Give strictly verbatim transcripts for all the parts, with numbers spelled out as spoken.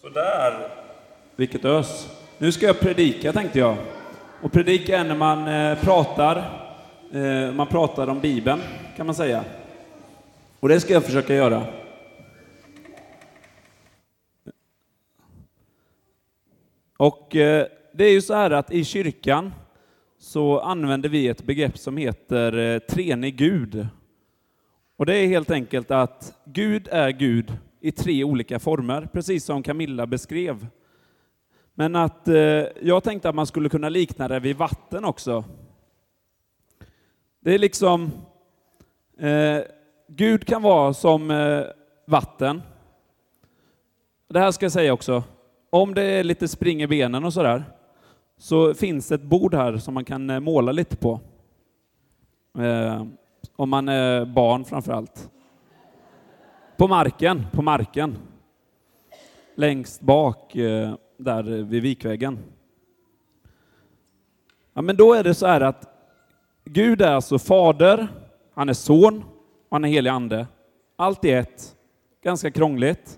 Så där. Vilket ös. Nu ska jag predika, tänkte jag. Och predika är när man eh, pratar. Eh, man pratar om Bibeln, kan man säga. Och det ska jag försöka göra. Och eh, det är ju så här att i kyrkan så använder vi ett begrepp som heter eh, treenig Gud. Och det är helt enkelt att Gud är Gud i tre olika former, precis som Camilla beskrev. Men att eh, jag tänkte att man skulle kunna likna det vid vatten också. Det är liksom, eh, Gud kan vara som eh, vatten. Det här ska jag säga också. Om det är lite spring i benen och sådär, så finns ett bord här som man kan eh, måla lite på. Eh, om man är barn framförallt. På marken, på marken. Längst bak eh, där vid vikväggen. Ja, men då är det så här att Gud är alltså fader, han är son och han är helig ande. Allt i ett. Ganska krångligt.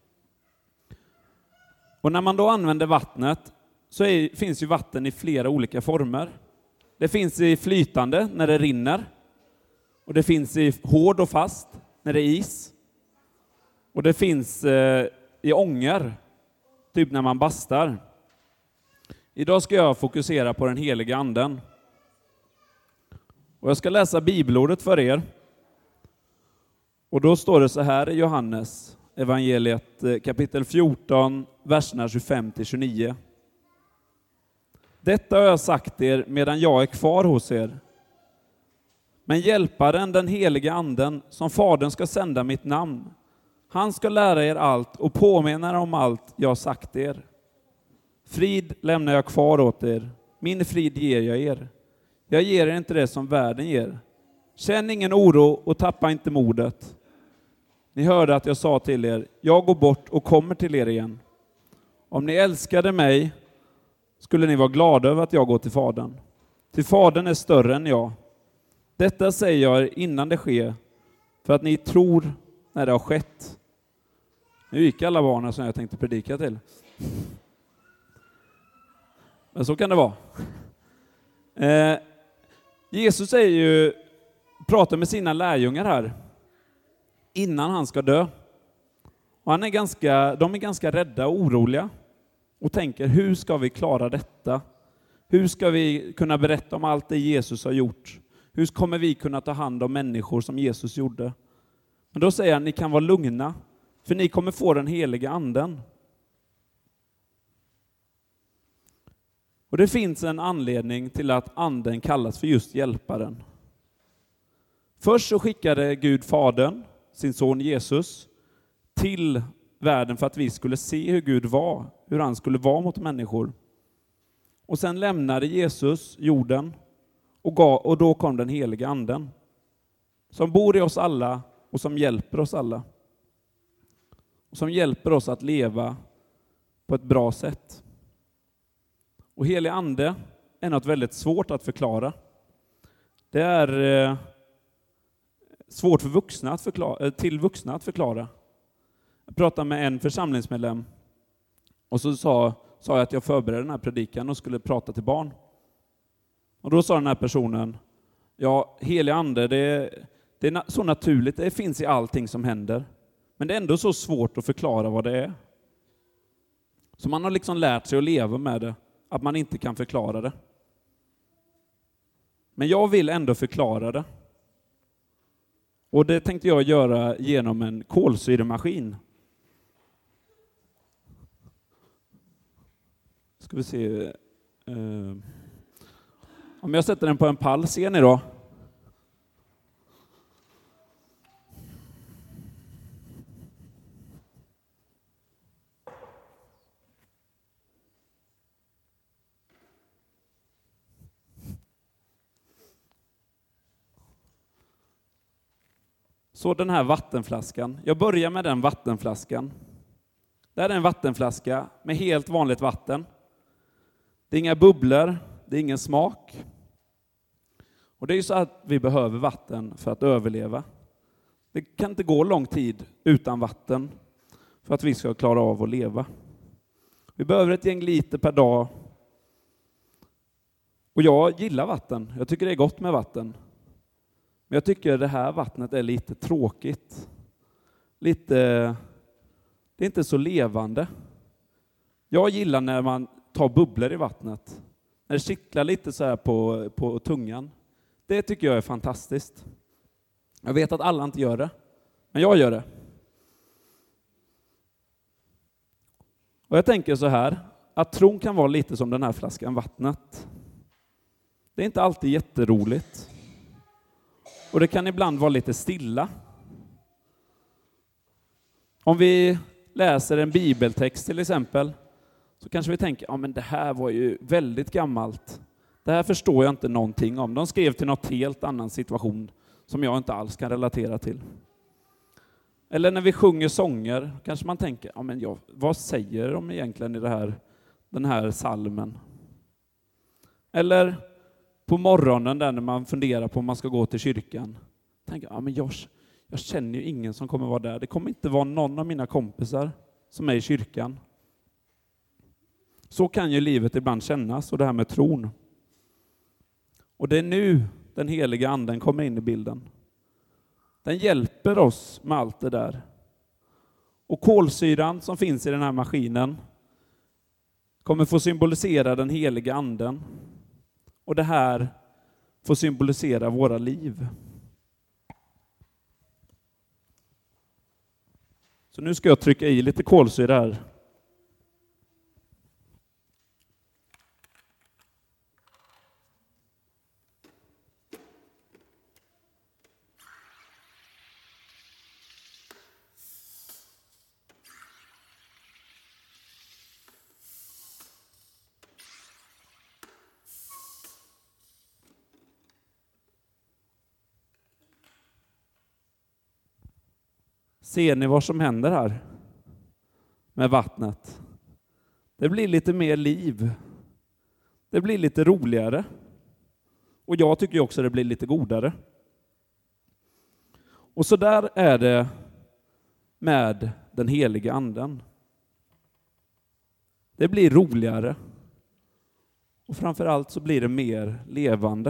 Och när man då använder vattnet så är, finns ju vatten i flera olika former. Det finns i flytande när det rinner. Och det finns i hård och fast när det är is. Och det finns eh, i ånger, typ när man bastar. Idag ska jag fokusera på den heliga anden. Och jag ska läsa bibelordet för er. Och då står det så här i Johannes evangeliet kapitel fjorton, verserna tjugofem till tjugonio. Detta har jag sagt er medan jag är kvar hos er. Men hjälparen, den heliga anden, som Fadern ska sända mitt namn, han ska lära er allt och påminna er om allt jag har sagt er. Frid lämnar jag kvar åt er, min frid ger jag er. Jag ger er inte det som världen ger. Känn ingen oro och tappa inte modet. Ni hörde att jag sa till er, jag går bort och kommer till er igen. Om ni älskade mig skulle ni vara glada över att jag går till Fadern. Till Fadern är större än jag. Detta säger jag er innan det sker, för att ni tror när det har skett. Nu gick alla barnen som jag tänkte predika till. Men så kan det vara. Eh, Jesus är ju, pratar med sina lärjungar här innan han ska dö. Och han är ganska, de är ganska rädda och oroliga och tänker, hur ska vi klara detta? Hur ska vi kunna berätta om allt det Jesus har gjort? Hur kommer vi kunna ta hand om människor som Jesus gjorde? Men då säger han, ni kan vara lugna, för ni kommer få den heliga anden. Och det finns en anledning till att anden kallas för just hjälparen. Först så skickade Gud Fadern, sin son Jesus, till världen för att vi skulle se hur Gud var, hur han skulle vara mot människor. Och sen lämnade Jesus jorden och, gav, och då kom den heliga anden, som bor i oss alla och som hjälper oss alla. Och som hjälper oss att leva på ett bra sätt. Och helig ande är något väldigt svårt att förklara. Det är eh, svårt för vuxna att förklara, till vuxna att förklara. Jag pratade med en församlingsmedlem och så sa, sa jag att jag förberedde den här predikan och skulle prata till barn. Och då sa den här personen, ja, helig ande, det, det är så naturligt, det finns i allting som händer. Men det är ändå så svårt att förklara vad det är. Så man har liksom lärt sig att leva med det, att man inte kan förklara det. Men jag vill ändå förklara det. Och det tänkte jag göra genom en kolsyremaskin. Ska vi se. Eh, om jag sätter den på en pall, ser ni då? Så den här vattenflaskan. Jag börjar med den vattenflaskan. Det är en vattenflaska med helt vanligt vatten. Det är inga bubblor, det är ingen smak. Och det är ju så att vi behöver vatten för att överleva. Det kan inte gå lång tid utan vatten för att vi ska klara av att leva. Vi behöver ett gäng liter per dag. Och jag gillar vatten. Jag tycker det är gott med vatten. Men jag tycker det här vattnet är lite tråkigt. Lite... Det är inte så levande. Jag gillar när man tar bubblor i vattnet. När det kittlar lite så här på, på tungan. Det tycker jag är fantastiskt. Jag vet att alla inte gör det. Men jag gör det. Och jag tänker så här. Att tron kan vara lite som den här flaskan vattnet. Det är inte alltid jätteroligt. Och det kan ibland vara lite stilla. Om vi läser en bibeltext till exempel, så kanske vi tänker, ja men det här var ju väldigt gammalt. Det här förstår jag inte någonting om. De skrev till något helt annan situation som jag inte alls kan relatera till. Eller när vi sjunger sånger, kanske man tänker, ja men jag, vad säger de egentligen i det här, den här salmen? Eller på morgonen där när man funderar på om man ska gå till kyrkan. Tänker, ja men jag, jag känner ju ingen som kommer vara där. Det kommer inte vara någon av mina kompisar som är i kyrkan. Så kan ju livet ibland kännas, och det här med tron. Och det är nu den heliga anden kommer in i bilden. Den hjälper oss med allt det där. Och kolsyran som finns i den här maskinen kommer få symbolisera den heliga anden. Och det här får symbolisera våra liv. Så nu ska jag trycka i lite kolsyra här. Ser ni vad som händer här med vattnet? Det blir lite mer liv. Det blir lite roligare. Och jag tycker också det blir lite godare. Och så där är det med den heliga anden. Det blir roligare. Och framförallt så blir det mer levande.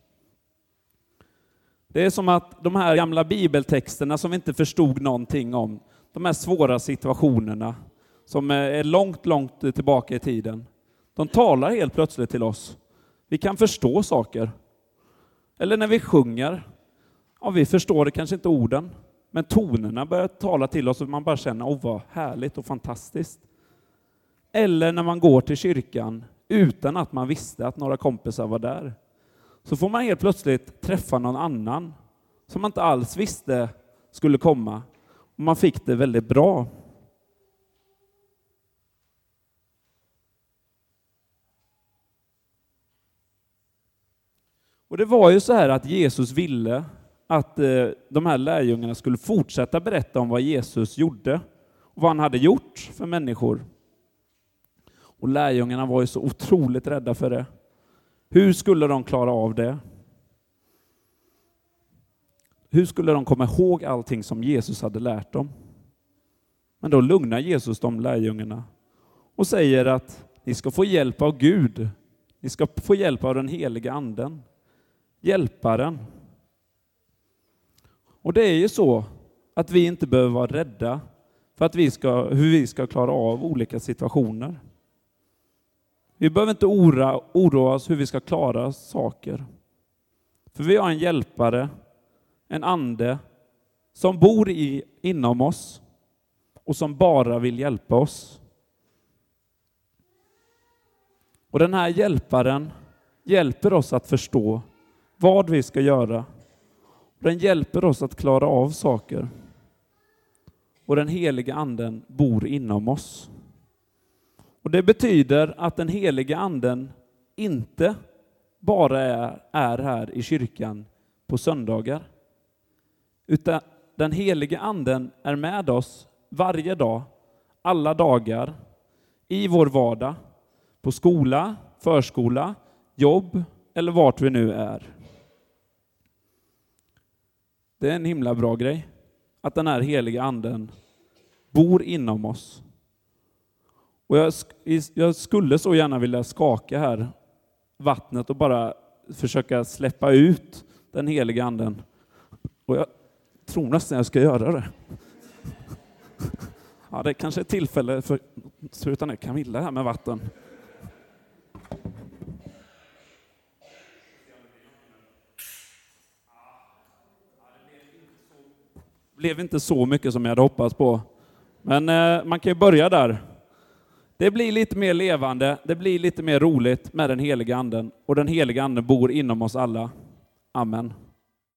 Det är som att de här gamla bibeltexterna som vi inte förstod någonting om, de här svåra situationerna som är långt, långt tillbaka i tiden, de talar helt plötsligt till oss. Vi kan förstå saker. Eller när vi sjunger, ja, vi förstår det kanske inte orden, men tonerna börjar tala till oss och man bara känner, åh vad härligt och fantastiskt. Eller när man går till kyrkan utan att man visste att några kompisar var där, så får man helt plötsligt träffa någon annan som man inte alls visste skulle komma. Och man fick det väldigt bra. Och det var ju så här att Jesus ville att de här lärjungarna skulle fortsätta berätta om vad Jesus gjorde och vad han hade gjort för människor. Och lärjungarna var ju så otroligt rädda för det. Hur skulle de klara av det? Hur skulle de komma ihåg allting som Jesus hade lärt dem? Men då lugnar Jesus de lärjungarna och säger att ni ska få hjälp av Gud. Ni ska få hjälp av den heliga anden. Hjälparen. Och det är ju så att vi inte behöver vara rädda för att vi ska, hur vi ska klara av olika situationer. Vi behöver inte oroa, oroa oss hur vi ska klara saker. För vi har en hjälpare, en ande som bor i, inom oss och som bara vill hjälpa oss. Och den här hjälparen hjälper oss att förstå vad vi ska göra. Den hjälper oss att klara av saker. Och den heliga anden bor inom oss. Och det betyder att den heliga anden inte bara är, är här i kyrkan på söndagar. Utan den heliga anden är med oss varje dag, alla dagar, i vår vardag, på skola, förskola, jobb eller vart vi nu är. Det är en himla bra grej att den här heliga anden bor inom oss. Och jag, jag skulle så gärna vilja skaka här vattnet och bara försöka släppa ut den heliga anden. Och jag tror nästan jag ska göra det. Ja, det är kanske ett tillfälle för att sluta ner Camilla här med vatten. Det blev inte så mycket som jag hade hoppats på. Men eh, man kan ju börja där. Det blir lite mer levande, det blir lite mer roligt med den heliga anden. Och den heliga anden bor inom oss alla. Amen.